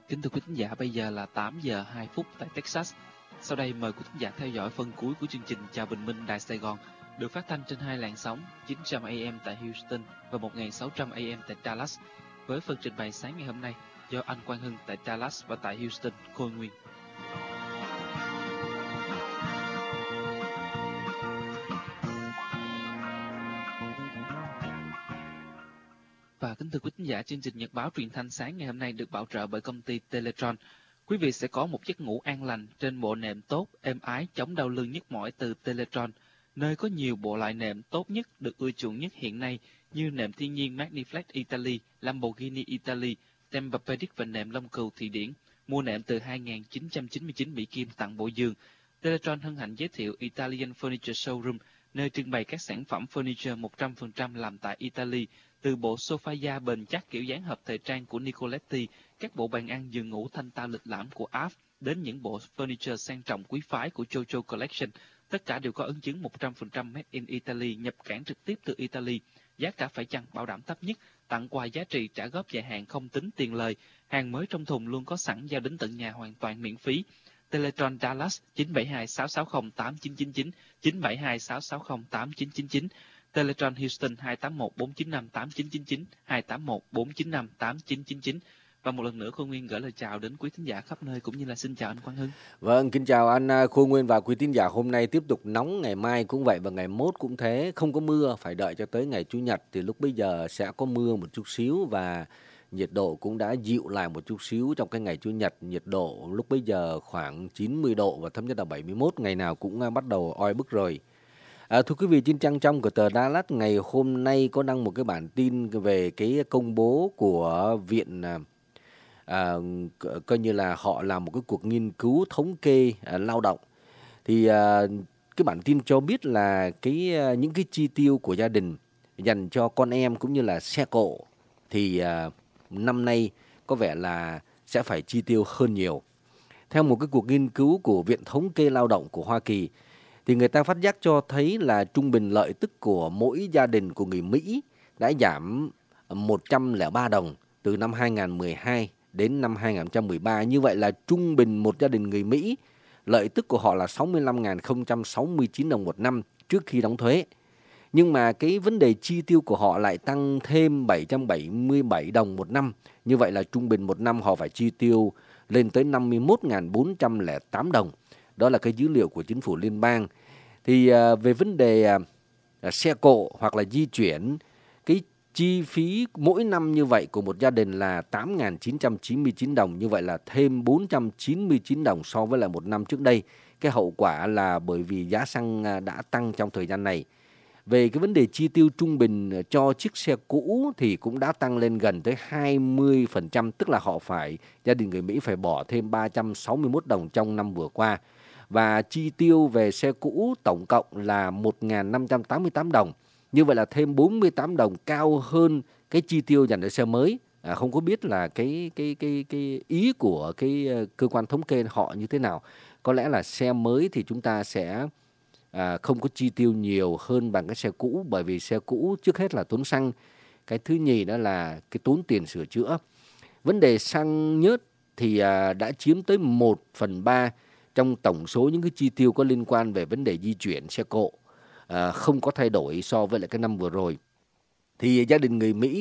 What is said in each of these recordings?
Kính thưa quý thính giả, bây giờ là 8 giờ 2 phút tại Texas. Sau đây mời quý thính giả theo dõi phần cuối của chương trình Chào Bình Minh Đài Sài Gòn, được phát thanh trên hai làn sóng 900 AM tại Houston và 1600 AM tại Dallas, với phần trình bày sáng ngày hôm nay do anh Quang Hưng tại Dallas và tại Houston, Khôi Nguyên. Và kính thưa quý thính giả, chương trình Nhật báo truyền thanh sáng ngày hôm nay được bảo trợ bởi công ty Teletron. Quý vị sẽ có một giấc ngủ an lành trên bộ nệm tốt, êm ái, chống đau lưng nhức mỏi từ Teletron, nơi có nhiều bộ loại nệm tốt nhất, được ưa chuộng nhất hiện nay như nệm thiên nhiên Magniflex Italy, Lamborghini Italy, Tempur-Pedic và nệm lông cừu Thụy Điển. Mua nệm từ 2.999 Mỹ Kim tặng bộ giường. Teletron hân hạnh giới thiệu Italian Furniture Showroom, nơi trưng bày các sản phẩm furniture 100% làm tại Italy, từ bộ sofa da bền chắc kiểu dáng hợp thời trang của Nicoletti, các bộ bàn ăn giường ngủ thanh tao lịch lãm của Aft, đến những bộ furniture sang trọng quý phái của Jojo Collection. Tất cả đều có ấn chứng 100% made in Italy, nhập cảng trực tiếp từ Italy. Giá cả phải chăng bảo đảm thấp nhất, tặng quà giá trị, trả góp dài hạn không tính tiền lời. Hàng mới trong thùng luôn có sẵn, giao đến tận nhà hoàn toàn miễn phí. Teletron Dallas 972 660 8999, 972 660 8999. Teletron Houston 281 495 8999, 281 495 8999. Và một lần nữa Khôi Nguyên gửi lời chào đến quý thính giả khắp nơi, cũng như là xin chào anh Quang Hưng. Vâng, kính chào anh Khôi Nguyên và quý thính giả. Hôm nay tiếp tục nóng, ngày mai cũng vậy và ngày mốt cũng thế, không có mưa, phải đợi cho tới ngày Chủ nhật thì lúc bây giờ sẽ có mưa một chút xíu và nhiệt độ cũng đã dịu lại một chút xíu. Trong cái ngày Chủ nhật, nhiệt độ lúc bây giờ khoảng 90 độ và thấp nhất là 71, ngày nào cũng bắt đầu oi bức rồi. Thưa quý vị, trên trang trong của tờ Dallas ngày hôm nay có đăng một cái bản tin về cái công bố của viện, coi như là họ làm một cái cuộc nghiên cứu thống kê lao động. Thì cái bản tin cho biết là những cái chi tiêu của gia đình dành cho con em cũng như là xe cộ thì năm nay có vẻ là sẽ phải chi tiêu hơn nhiều. Theo một cái cuộc nghiên cứu của Viện Thống kê Lao động của Hoa Kỳ, thì người ta phát giác cho thấy là trung bình lợi tức của mỗi gia đình của người Mỹ đã giảm 103 đồng từ năm 2012 đến năm 2013. Như vậy là trung bình một gia đình người Mỹ, lợi tức của họ là 65.069 đồng một năm trước khi đóng thuế. Nhưng mà cái vấn đề chi tiêu của họ lại tăng thêm 777 đồng một năm. Như vậy là trung bình một năm họ phải chi tiêu lên tới 51.408 đồng. Đó là cái dữ liệu của chính phủ liên bang. Thì về vấn đề xe cộ hoặc là di chuyển, cái chi phí mỗi năm như vậy của một gia đình là 8.999 đồng. Như vậy là thêm 499 đồng so với lại một năm trước đây. Cái hậu quả là bởi vì giá xăng đã tăng trong thời gian này. Về cái vấn đề chi tiêu trung bình cho chiếc xe cũ thì cũng đã tăng lên gần tới 20%, tức là gia đình người Mỹ phải bỏ thêm 361 đồng trong năm vừa qua. Và chi tiêu về xe cũ tổng cộng là 1.588 đồng. Như vậy là thêm 48 đồng cao hơn cái chi tiêu dành cho xe mới. Không có biết là cái ý của cái cơ quan thống kê họ như thế nào. Có lẽ là xe mới thì chúng ta sẽ không có chi tiêu nhiều hơn bằng cái xe cũ, bởi vì xe cũ trước hết là tốn xăng. Cái thứ nhì đó là cái tốn tiền sửa chữa. Vấn đề xăng nhớt thì đã chiếm tới 1/3 trong tổng số những cái chi tiêu có liên quan về vấn đề di chuyển xe cộ, không có thay đổi so với lại cái năm vừa rồi. Thì gia đình người Mỹ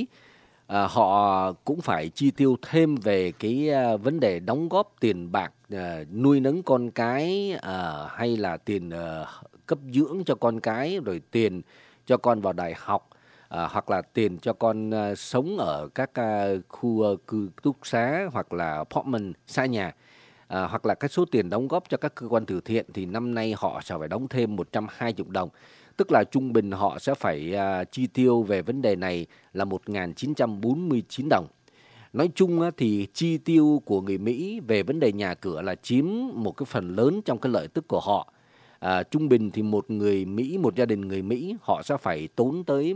họ cũng phải chi tiêu thêm về cái vấn đề đóng góp tiền bạc nuôi nấng con cái, hay là tiền cấp dưỡng cho con cái, rồi tiền cho con vào đại học, hoặc là tiền cho con sống ở các khu cư túc xá hoặc là apartment xa nhà, hoặc là cái số tiền đóng góp cho các cơ quan từ thiện thì năm nay họ sẽ phải đóng thêm 120 đồng. Tức là trung bình họ sẽ phải chi tiêu về vấn đề này là 1.949 đồng. Nói chung thì chi tiêu của người Mỹ về vấn đề nhà cửa là chiếm một cái phần lớn trong cái lợi tức của họ. Trung bình thì một gia đình người Mỹ họ sẽ phải tốn tới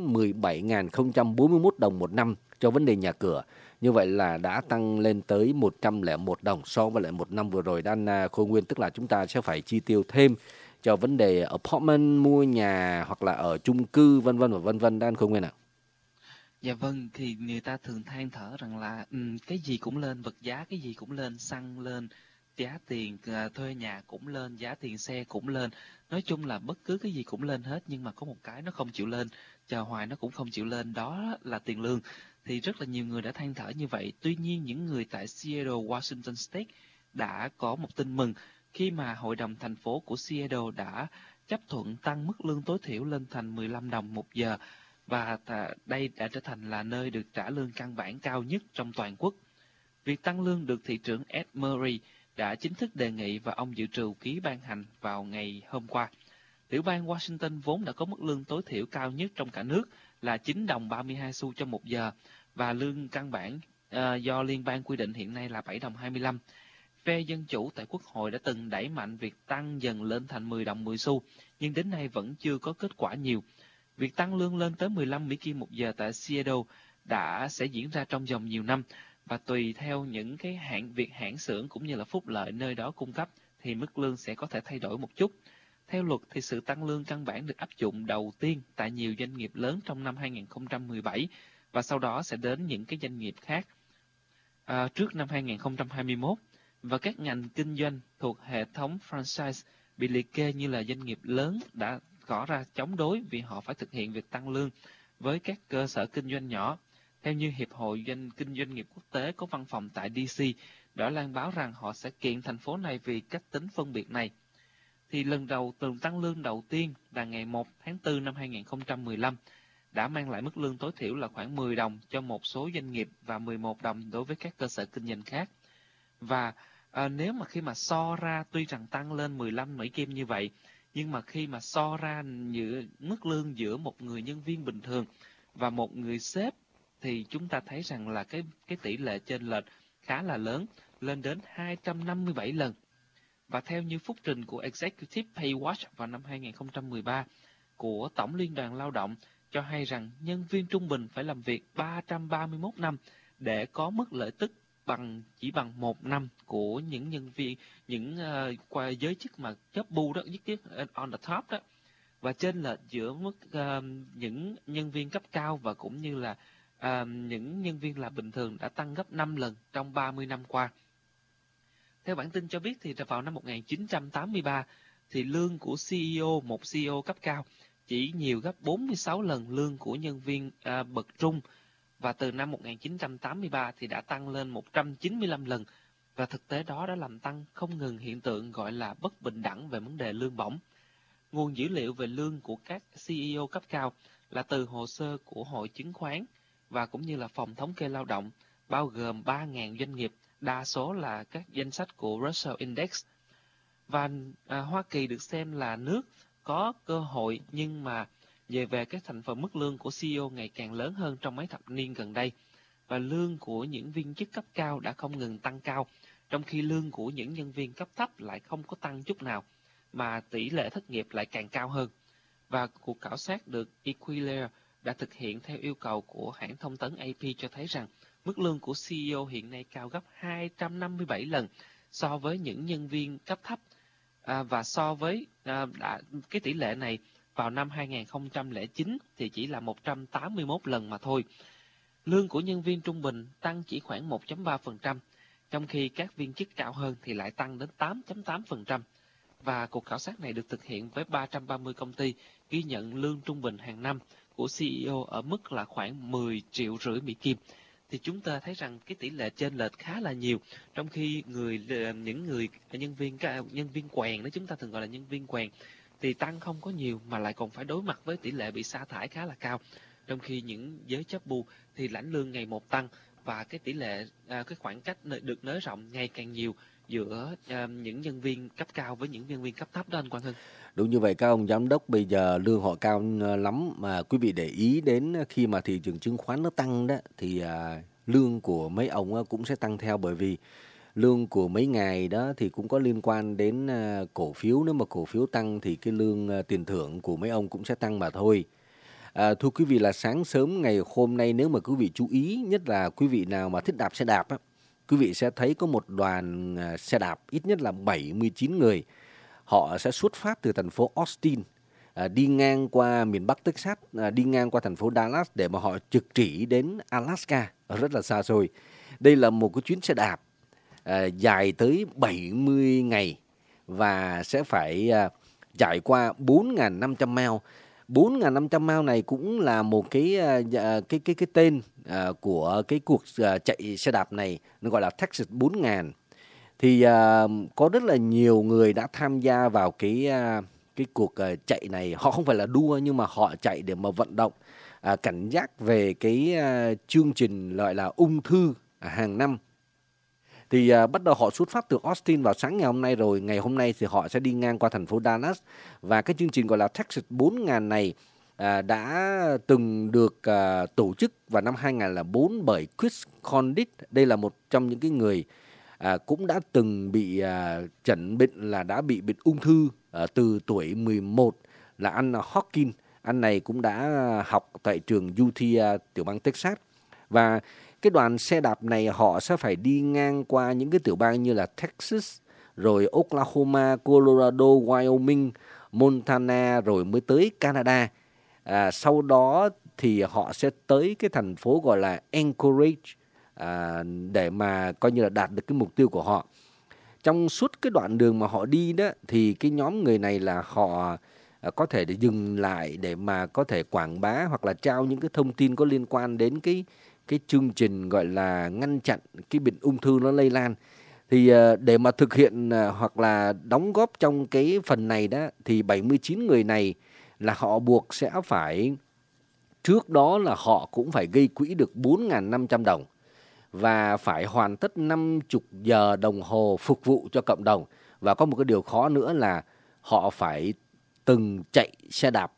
17.041 đồng một năm cho vấn đề nhà cửa. Như vậy là đã tăng lên tới 101 đồng so với lại một năm vừa rồi anh Khôi Nguyên. Tức là chúng ta sẽ phải chi tiêu thêm cho vấn đề apartment, mua nhà hoặc là ở chung cư vân vân và vân vân anh Khôi Nguyên ạ. Dạ vâng, thì người ta thường than thở rằng là cái gì cũng lên, vật giá cái gì cũng lên, xăng lên, giá tiền thuê nhà cũng lên, giá tiền xe cũng lên. Nói chung là bất cứ cái gì cũng lên hết, nhưng mà có một cái nó không chịu lên, chờ hoài nó cũng không chịu lên, đó là tiền lương. Thì rất là nhiều người đã than thở như vậy. Tuy nhiên những người tại Seattle, Washington State đã có một tin mừng khi mà Hội đồng thành phố của Seattle đã chấp thuận tăng mức lương tối thiểu lên thành 15 đồng một giờ. Và đây đã trở thành là nơi được trả lương căn bản cao nhất trong toàn quốc. Việc tăng lương được thị trưởng Ed Murray đã chính thức đề nghị và ông dự trù ký ban hành vào ngày hôm qua. Tiểu bang Washington vốn đã có mức lương tối thiểu cao nhất trong cả nước là 9 đồng 32 xu cho một giờ và lương căn bản do liên bang quy định hiện nay là 7 đồng 25. Phe Dân Chủ tại Quốc hội đã từng đẩy mạnh việc tăng dần lên thành 10 đồng 10 xu, nhưng đến nay vẫn chưa có kết quả nhiều. Việc tăng lương lên tới 15 Mỹ Kim một giờ tại Seattle sẽ diễn ra trong vòng nhiều năm và tùy theo những cái việc hãng xưởng cũng như là phúc lợi nơi đó cung cấp thì mức lương sẽ có thể thay đổi một chút. Theo luật thì sự tăng lương căn bản được áp dụng đầu tiên tại nhiều doanh nghiệp lớn trong năm 2017 và sau đó sẽ đến những cái doanh nghiệp khác trước năm 2021 và các ngành kinh doanh thuộc hệ thống franchise bị liệt kê như là doanh nghiệp lớn đã tỏ ra chống đối vì họ phải thực hiện việc tăng lương với các cơ sở kinh doanh nhỏ. Theo như Hiệp hội Kinh doanh nghiệp quốc tế có văn phòng tại DC đã loan báo rằng họ sẽ kiện thành phố này vì cách tính phân biệt này. Thì lần tăng lương đầu tiên là ngày 1 tháng 4 năm 2015 đã mang lại mức lương tối thiểu là khoảng 10 đồng cho một số doanh nghiệp và 11 đồng đối với các cơ sở kinh doanh khác. Và nếu mà khi mà so ra tuy rằng tăng lên 15 Mỹ Kim như vậy, nhưng mà khi mà so ra mức lương giữa một người nhân viên bình thường và một người sếp thì chúng ta thấy rằng là cái tỷ lệ chênh lệch khá là lớn, lên đến 257 lần. Và theo như phúc trình của Executive Pay Watch vào năm 2013 của Tổng Liên đoàn Lao động cho hay rằng nhân viên trung bình phải làm việc 331 năm để có mức lợi tức chỉ bằng 1 năm của những nhân viên, qua giới chức mà chóp bu đó, giới chức on the top đó. Và chênh lệch giữa mức những nhân viên cấp cao và cũng như là những nhân viên làm bình thường đã tăng gấp 5 lần trong 30 năm qua. Theo bản tin cho biết thì vào năm 1983 thì lương của một CEO cấp cao chỉ nhiều gấp 46 lần lương của nhân viên bậc trung, và từ năm 1983 thì đã tăng lên 195 lần, và thực tế đó đã làm tăng không ngừng hiện tượng gọi là bất bình đẳng về vấn đề lương bổng. Nguồn dữ liệu về lương của các CEO cấp cao là từ hồ sơ của Hội Chứng khoán và cũng như là Phòng Thống kê Lao động, bao gồm 3.000 doanh nghiệp, đa số là các danh sách của Russell Index. Và Hoa Kỳ được xem là nước có cơ hội, nhưng mà về các thành phần mức lương của CEO ngày càng lớn hơn trong mấy thập niên gần đây. Và lương của những viên chức cấp cao đã không ngừng tăng cao, trong khi lương của những nhân viên cấp thấp lại không có tăng chút nào, mà tỷ lệ thất nghiệp lại càng cao hơn. Và cuộc khảo sát được Equilayer đã thực hiện theo yêu cầu của hãng thông tấn AP cho thấy rằng mức lương của CEO hiện nay cao gấp 257 lần so với những nhân viên cấp thấp, và so với cái tỷ lệ này vào năm 2009 thì chỉ là 181 lần mà thôi. Lương của nhân viên trung bình tăng chỉ khoảng 1.3%, trong khi các viên chức cao hơn thì lại tăng đến 8.8%. Và cuộc khảo sát này được thực hiện với 330 công ty ghi nhận lương trung bình hàng năm của CEO ở mức là khoảng 10,5 triệu Mỹ Kim. Thì chúng ta thấy rằng cái tỷ lệ chênh lệch khá là nhiều, trong khi những người nhân viên quèn đó, chúng ta thường gọi là nhân viên quèn, thì tăng không có nhiều mà lại còn phải đối mặt với tỷ lệ bị sa thải khá là cao. Trong khi những giới chóp bu thì lãnh lương ngày một tăng, và cái tỷ lệ cái khoảng cách được nới rộng ngày càng nhiều giữa những nhân viên cấp cao với những nhân viên cấp thấp đó, anh Quang Hưng. Đúng như vậy các ông giám đốc, bây giờ lương họ cao lắm, mà quý vị để ý đến khi mà thị trường chứng khoán nó tăng đó thì lương của mấy ông cũng sẽ tăng theo, bởi vì lương của mấy ngài đó thì cũng có liên quan đến cổ phiếu. Nếu mà cổ phiếu tăng thì cái lương tiền thưởng của mấy ông cũng sẽ tăng mà thôi. Thưa quý vị, là sáng sớm ngày hôm nay, nếu mà quý vị chú ý, nhất là quý vị nào mà thích đạp xe đạp á, quý vị sẽ thấy có một đoàn xe đạp ít nhất là 79 người. Họ sẽ xuất phát từ thành phố Austin đi ngang qua miền Bắc Texas, đi ngang qua thành phố Dallas để mà họ trực chỉ đến Alaska, rất là xa xôi. Đây là một cái chuyến xe đạp dài tới 70 ngày và sẽ phải trải qua 4.500 mile. 4.500 mile này cũng là một cái tên của cái cuộc chạy xe đạp này, nó gọi là Texas 4.000. Thì có rất là nhiều người đã tham gia vào cái cuộc chạy này. Họ không phải là đua nhưng mà họ chạy để mà vận động, cảnh giác về cái chương trình gọi là ung thư hàng năm. Thì bắt đầu họ xuất phát từ Austin vào sáng ngày hôm nay rồi. Ngày hôm nay thì họ sẽ đi ngang qua thành phố Dallas. Và cái chương trình gọi là Texas 4.000 này đã từng được tổ chức vào năm 2004 bởi Chris Condit. Đây là một trong những cái người cũng đã từng bị chẩn bệnh là đã bị bệnh ung thư từ tuổi 11, là anh Hawkins. Anh này cũng đã học tại trường UT tiểu bang Texas. Và cái đoàn xe đạp này họ sẽ phải đi ngang qua những cái tiểu bang như là Texas, rồi Oklahoma, Colorado, Wyoming, Montana, rồi mới tới Canada. Sau đó thì họ sẽ tới cái thành phố gọi là Anchorage để mà coi như là đạt được cái mục tiêu của họ. Trong suốt cái đoạn đường mà họ đi đó thì cái nhóm người này là họ có thể để dừng lại để mà có thể quảng bá hoặc là trao những cái thông tin có liên quan đến cái chương trình gọi là ngăn chặn cái bệnh ung thư nó lây lan. Thì để mà thực hiện hoặc là đóng góp trong cái phần này đó thì 79 người này là họ buộc sẽ phải, trước đó là họ cũng phải gây quỹ được 4.500 đồng và phải hoàn tất 50 giờ đồng hồ phục vụ cho cộng đồng. Và có một cái điều khó nữa là họ phải từng chạy xe đạp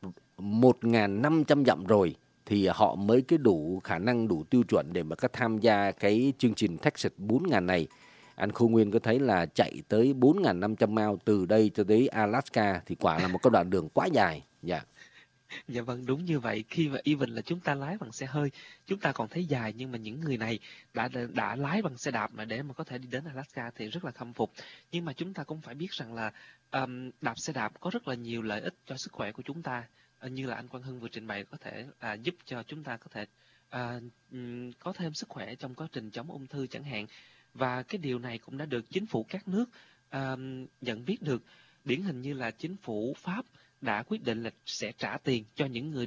1.500 dặm rồi thì họ mới cái đủ khả năng, đủ tiêu chuẩn để mà có tham gia cái chương trình Texas 4.000 này. Anh Khu Nguyên có thấy là chạy tới 4.500 mile từ đây cho tới Alaska thì quả là một cái đoạn đường quá dài. Dạ. Dạ vâng, đúng như vậy. Khi mà even là chúng ta lái bằng xe hơi, chúng ta còn thấy dài, nhưng mà những người này đã lái bằng xe đạp mà để mà có thể đi đến Alaska thì rất là khâm phục. Nhưng mà chúng ta cũng phải biết rằng là đạp xe đạp có rất là nhiều lợi ích cho sức khỏe của chúng ta. Như là anh Quang Hưng vừa trình bày, có thể giúp cho chúng ta có thể có thêm sức khỏe trong quá trình chống ung thư chẳng hạn. Và cái điều này cũng đã được chính phủ các nước nhận biết được. Điển hình như là chính phủ Pháp đã quyết định là sẽ trả tiền cho những người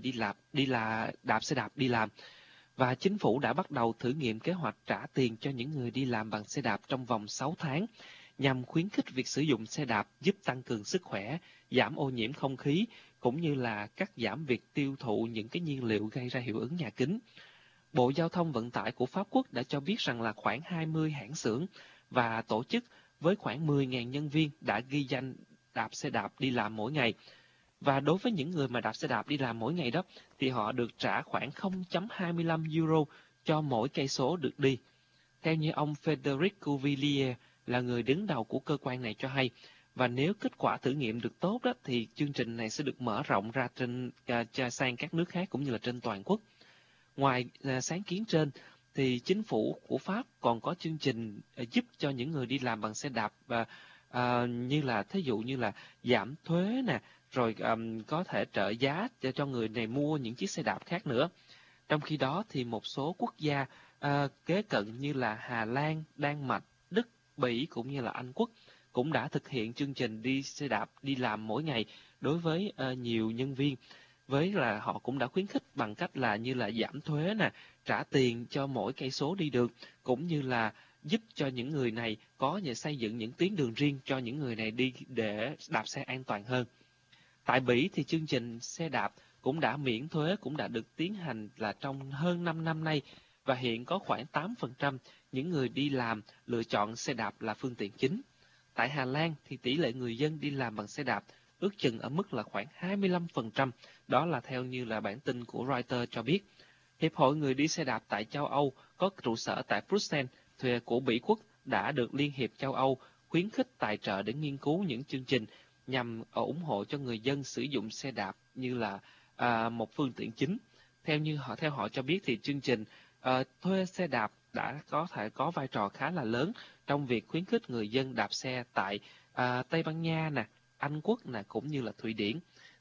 đạp xe đạp đi làm. Và chính phủ đã bắt đầu thử nghiệm kế hoạch trả tiền cho những người đi làm bằng xe đạp trong vòng 6 tháng, nhằm khuyến khích việc sử dụng xe đạp giúp tăng cường sức khỏe, giảm ô nhiễm không khí, cũng như là cắt giảm việc tiêu thụ những cái nhiên liệu gây ra hiệu ứng nhà kính. Bộ Giao thông Vận tải của Pháp Quốc đã cho biết rằng là khoảng 20 hãng xưởng và tổ chức với khoảng 10.000 nhân viên đã ghi danh đạp xe đạp đi làm mỗi ngày. Và đối với những người mà đạp xe đạp đi làm mỗi ngày đó, thì họ được trả khoảng 0.25 euro cho mỗi cây số được đi. Theo như ông Frédéric Cuvillier là người đứng đầu của cơ quan này cho hay, và nếu kết quả thử nghiệm được tốt đó, thì chương trình này sẽ được mở rộng ra sang các nước khác cũng như là trên toàn quốc. Ngoài sáng kiến trên, thì chính phủ của Pháp còn có chương trình giúp cho những người đi làm bằng xe đạp như là thí dụ như là giảm thuế nè, rồi có thể trợ giá cho người này mua những chiếc xe đạp khác nữa. Trong khi đó thì một số quốc gia kế cận như là Hà Lan, Đan Mạch, Đức, Bỉ cũng như là Anh Quốc cũng đã thực hiện chương trình đi xe đạp đi làm mỗi ngày đối với nhiều nhân viên. Với là họ cũng đã khuyến khích bằng cách là như là giảm thuế nè, trả tiền cho mỗi cây số đi được, cũng như là giúp cho những người này có xây dựng những tuyến đường riêng cho những người này đi để đạp xe an toàn hơn. Tại Bỉ thì chương trình xe đạp cũng đã miễn thuế cũng đã được tiến hành là trong hơn 5 năm nay, và hiện có khoảng 8% những người đi làm lựa chọn xe đạp là phương tiện chính. Tại Hà Lan thì tỷ lệ người dân đi làm bằng xe đạp ước chừng ở mức là khoảng 25%, đó là theo như là bản tin của Reuters cho biết. Hiệp hội người đi xe đạp tại châu Âu có trụ sở tại Bruxelles của Bỉ quốc đã được Liên hiệp châu Âu khuyến khích tài trợ để nghiên cứu những chương trình nhằm ủng hộ cho người dân sử dụng xe đạp như là một phương tiện chính. Theo họ cho biết thì chương trình thuê xe đạp đã có thể có vai trò khá là lớn trong việc khuyến khích người dân đạp xe tại Tây Ban Nha nè, Anh Quốc nè, cũng như là Thụy Điển.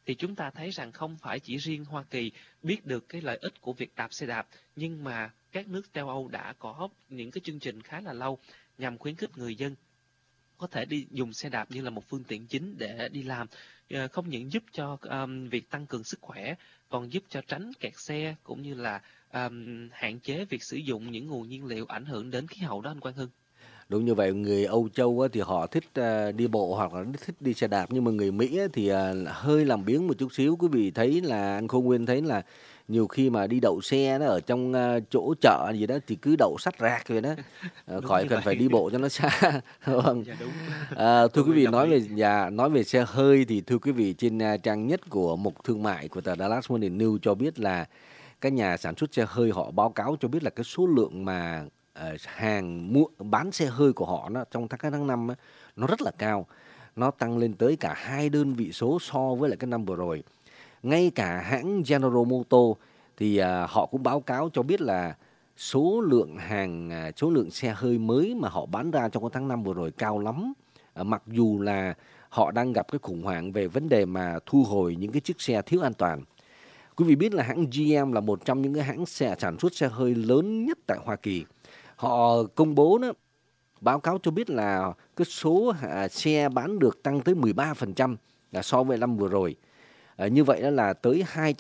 thì chúng ta thấy rằng không phải chỉ riêng Hoa Kỳ biết được cái lợi ích của việc đạp xe đạp, nhưng mà các nước châu Âu đã có những cái chương trình khá là lâu nhằm khuyến khích người dân có thể đi dùng xe đạp như là một phương tiện chính để đi làm. Không những giúp cho việc tăng cường sức khỏe, còn giúp cho tránh kẹt xe, cũng như là hạn chế việc sử dụng những nguồn nhiên liệu ảnh hưởng đến khí hậu đó, anh Quang Hưng. Đúng như vậy, người Âu Châu á, thì họ thích đi bộ hoặc là thích đi xe đạp, nhưng mà người Mỹ á, thì hơi làm biếng một chút xíu. Quý vị thấy là anh Khôn Nguyên thấy là nhiều khi mà đi đậu xe nó ở trong chỗ chợ gì đó thì cứ đậu sắt rạc vậy đó, Đúng khỏi như cần phải vậy. đi bộ cho nó xa. Vâng. Dạ đúng. Thưa Tôi quý vị, đồng ý. nói về xe hơi thì thưa quý vị, trên trang nhất của mục thương mại của tờ Dallas Morning News cho biết là các nhà sản xuất xe hơi họ báo cáo cho biết là cái số lượng mà hàng bán xe hơi của họ trong các tháng 5 á, nó rất là cao. Nó tăng lên tới cả 2 đơn vị số so với lại cái năm vừa rồi. Ngay cả hãng General Motors thì họ cũng báo cáo cho biết là số lượng xe hơi mới mà họ bán ra trong cái tháng 5 vừa rồi cao lắm. Mặc dù là họ đang gặp cái khủng hoảng về vấn đề mà thu hồi những cái chiếc xe thiếu an toàn. Quý vị biết là hãng GM là một trong những cái hãng sản xuất xe hơi lớn nhất tại Hoa Kỳ. Họ công bố đó, báo cáo cho biết là cái số xe bán được tăng tới 13% so với năm vừa rồi. Như vậy đó là tới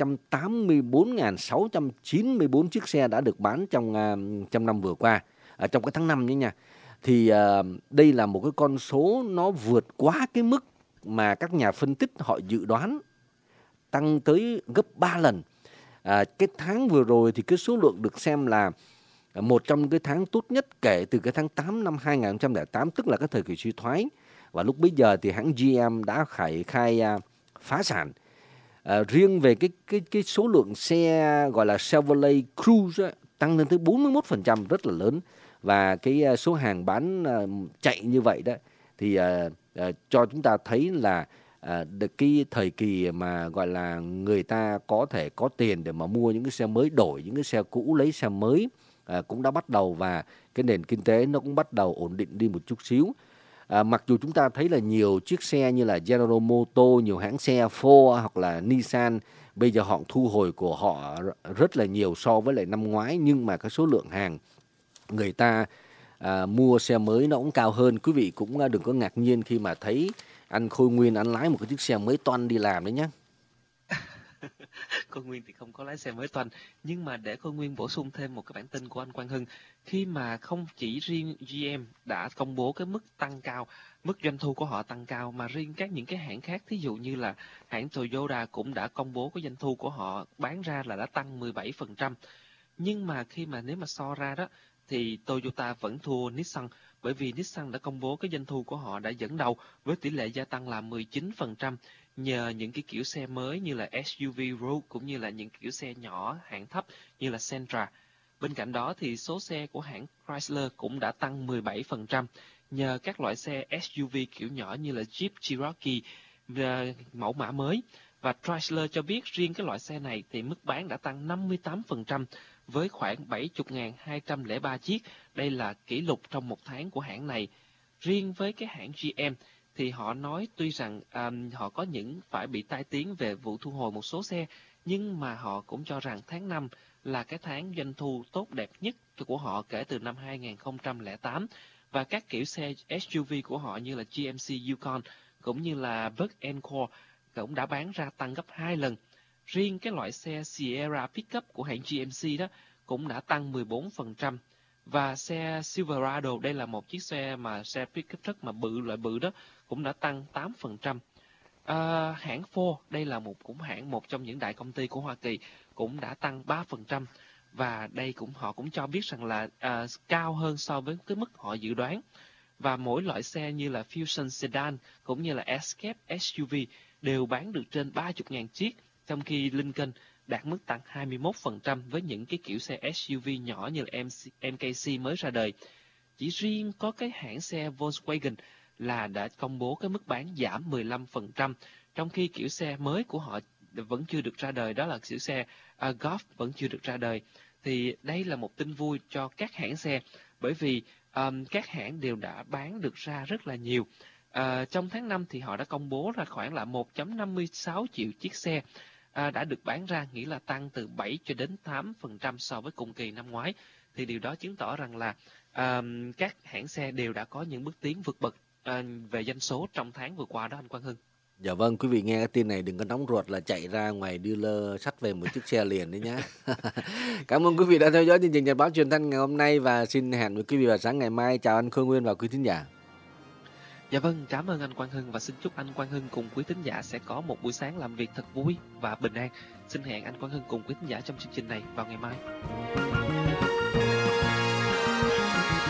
284.694 chiếc xe đã được bán trong năm vừa qua, trong cái tháng 5 nhé nha. Thì đây là một cái con số nó vượt quá cái mức mà các nhà phân tích họ dự đoán, tăng tới gấp 3 lần. Cái tháng vừa rồi thì cái số lượng được xem là một trong cái tháng tốt nhất kể từ cái tháng 8 năm 2008, tức là cái thời kỳ suy thoái. Và lúc bấy giờ thì hãng GM đã khai phá sản. Riêng về cái số lượng xe gọi là Chevrolet Cruze tăng lên tới 41%, rất là lớn. Và cái số hàng bán chạy như vậy đó thì cho chúng ta thấy là cái thời kỳ mà gọi là người ta có thể có tiền để mà mua những cái xe mới, đổi những cái xe cũ lấy xe mới cũng đã bắt đầu, và cái nền kinh tế nó cũng bắt đầu ổn định đi một chút xíu. Mặc dù chúng ta thấy là nhiều chiếc xe như là General Motors, nhiều hãng xe Ford hoặc là Nissan bây giờ họ thu hồi của họ rất là nhiều so với lại năm ngoái, nhưng mà cái số lượng hàng người ta mua xe mới nó cũng cao hơn. Quý vị cũng đừng có ngạc nhiên khi mà thấy anh Khôi Nguyên anh lái một cái chiếc xe mới toanh đi làm đấy nhé. Khôi Nguyên thì không có lái xe mới toanh, nhưng mà để Khôi Nguyên bổ sung thêm một cái bản tin của anh Quang Hưng, khi mà không chỉ riêng GM đã công bố cái mức tăng cao, mức doanh thu của họ tăng cao, mà riêng những cái hãng khác, thí dụ như là hãng Toyota cũng đã công bố cái doanh thu của họ bán ra là đã tăng 17%. Nhưng mà nếu mà so ra đó thì Toyota vẫn thua Nissan, bởi vì Nissan đã công bố cái doanh thu của họ đã dẫn đầu với tỷ lệ gia tăng là 19%, nhờ những cái kiểu xe mới như là SUV Rogue, cũng như là những kiểu xe nhỏ hạng thấp như là Sentra. Bên cạnh đó thì số xe của hãng Chrysler cũng đã tăng 17%, nhờ các loại xe SUV kiểu nhỏ như là Jeep Cherokee mẫu mã mới. Và Chrysler cho biết riêng cái loại xe này thì mức bán đã tăng 58%, với khoảng 70.203 chiếc. Đây là kỷ lục trong một tháng của hãng này. Riêng với cái hãng GM thì họ nói tuy rằng họ có những phải bị tai tiếng về vụ thu hồi một số xe, nhưng mà họ cũng cho rằng tháng 5 là cái tháng doanh thu tốt đẹp nhất của họ kể từ năm 2008. Và các kiểu xe SUV của họ như là GMC Yukon cũng như là Buick Encore cũng đã bán ra tăng gấp 2 lần. Riêng cái loại xe Sierra Pickup của hãng GMC đó cũng đã tăng 14%. Và xe Silverado, đây là một chiếc xe pickup rất mà loại bự đó, cũng đã tăng 8%. Hãng Ford, đây là một trong những đại công ty của Hoa Kỳ, cũng đã tăng 3%. Và đây họ cũng cho biết rằng là cao hơn so với cái mức họ dự đoán. Và mỗi loại xe như là Fusion Sedan cũng như là Escape SUV đều bán được trên 30.000 chiếc, trong khi Lincoln đạt mức tăng 21% với những cái kiểu xe SUV nhỏ như là MKC mới ra đời. Chỉ riêng có cái hãng xe Volkswagen là đã công bố cái mức bán giảm 15%, trong khi kiểu xe mới của họ vẫn chưa được ra đời, đó là kiểu xe Golf vẫn chưa được ra đời. Thì đây là một tin vui cho các hãng xe, bởi vì các hãng đều đã bán được ra rất là nhiều. Trong tháng 5 thì họ đã công bố ra khoảng là 1.56 triệu chiếc xe đã được bán ra, nghĩa là tăng từ 7 cho đến 8% so với cùng kỳ năm ngoái. Thì điều đó chứng tỏ rằng là các hãng xe đều đã có những bước tiến vượt bậc về doanh số trong tháng vừa qua đó anh Quang Hưng. Dạ vâng, quý vị nghe cái tin này đừng có nóng ruột là chạy ra ngoài dealer xách về một chiếc xe liền đấy nhá. Cảm ơn quý vị đã theo dõi chương trình Nhật báo Truyền thanh ngày hôm nay và xin hẹn với quý vị vào sáng ngày mai. Chào anh Khôi Nguyên và quý thính giả. Dạ vâng, cảm ơn anh Quang Hưng và xin chúc anh Quang Hưng cùng quý thính giả sẽ có một buổi sáng làm việc thật vui và bình an. Xin hẹn anh Quang Hưng cùng quý thính giả trong chương trình này vào ngày mai.